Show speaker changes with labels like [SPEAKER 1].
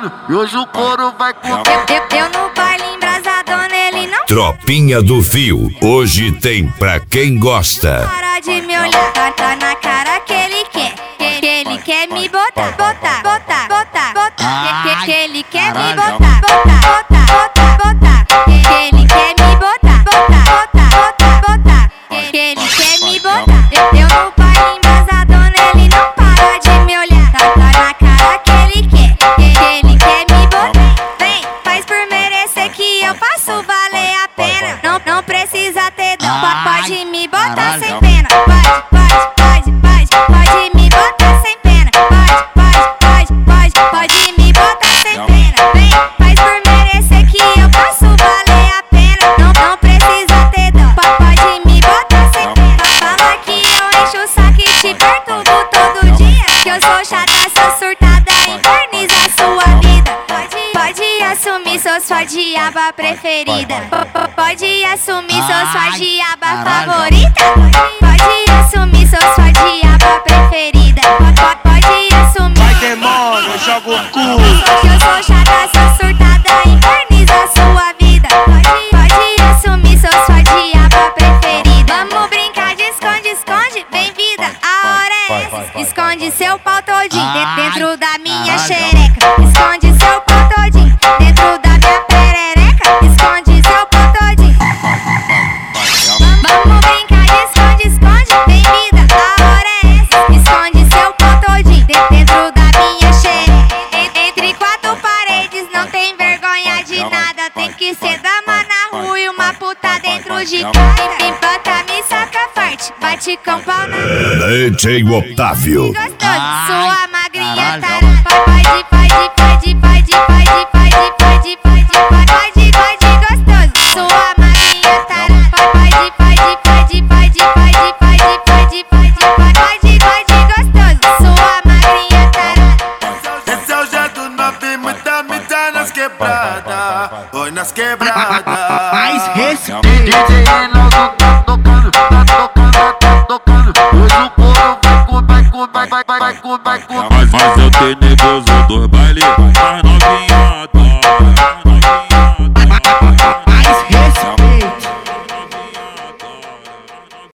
[SPEAKER 1] tocando, e hoje o couro vai comer.
[SPEAKER 2] Eu no baile embrasadona, ele não
[SPEAKER 3] Tropinha do Fio, hoje tem pra quem gosta.
[SPEAKER 2] para de me olhar, tá na cara que ele quer. Que ele quer me botar, botar, botar, botar, botar. Que ele quer me botar, botar, botar, botar, botar. Que ele quer me botar, botar, botar, botar, botar. Que ele quer me botar. Eu no baile embrasadona, ele não para de me olhar, tá na cara que ele quer. Que ele quer me botar. Vem, faz por merecer que eu faço valer a pena. Não precisa ter dó, pode me botar sem pena. Pode me botar sem pena. Pode me botar sem pena. Vem, faz por merecer que eu faço valer a pena. Não precisa ter dó, pode me botar sem pena. Fala que eu encho o saco e te perturbo todo dia. Que eu sou chata, sou surtada, inferniza sua vida. Pode assumir, sou sua diaba preferida. Pode assumir, sou sua diaba favorita. Pode assumir, sou sua diaba preferida. Pode assumir.
[SPEAKER 4] Vai demônio, eu jogo o cu.
[SPEAKER 2] Que eu sou chata, sou surtada, inferniza sua vida. Pode assumir, sou sua diaba preferida. Vamos brincar de esconde, esconde, vem vida, a hora é essa. Esconde seu pau todinho dentro da minha xereca. Esconde seu pau todinho dentro da minha perereca. Esconde seu pau todinho. Vamos brincar de esconde, esconde, vem vida, a hora é essa. Esconde seu pau todinho dentro da minha xereca. Entre quatro paredes não tem vergonha de nada. Tem que ser dama na rua e uma puta dentro de casa. Empata, me saca forte, bate com pau na
[SPEAKER 3] DJ Otávio.
[SPEAKER 2] gostoso, sua magrinha tarada. Pode gostoso, sua magrinha tarada. Pode gostoso, sua magrinha tarada.
[SPEAKER 4] Esse é o jeito novinho, muita nas quebradas. Oi, nas quebradas.
[SPEAKER 5] Mais respeito.
[SPEAKER 1] DJ Reinaldo tá tocando, hoje o couro vai comer.
[SPEAKER 6] Mas eu tenho nervoso do baile, mas novinha adora.